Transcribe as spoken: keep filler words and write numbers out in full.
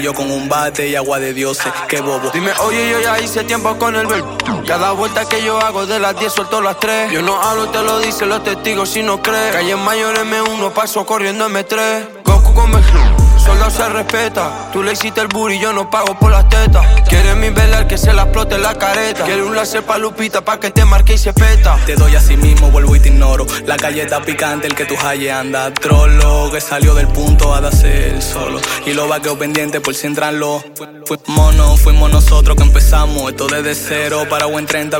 Yo con un bate y agua de dioses, qué bobo. Dime, oye, yo ya hice tiempo con el ver. Cada vuelta que yo hago de las diez suelto las tres. Yo no hablo, te lo dicen los testigos si no crees. Calle mayor eme uno, paso corriendo eme tres. Goku con Mejlú, solo se respeta. Tú le hiciste el booty, yo no pago por las tetas. Quieres mi velar que se la explote la careta. Quiero un láser pa' Lupita pa' que te marque y se peta. Te doy así mismo, vuelvo y te ignoro. La calle está picante, el que tu halle anda trolo. Que salió del punto a darse el solo. Y lo vaqueo pendiente por si entran los. Fuimos, no, fuimos nosotros que empezamos. Esto desde cero para buen treinta.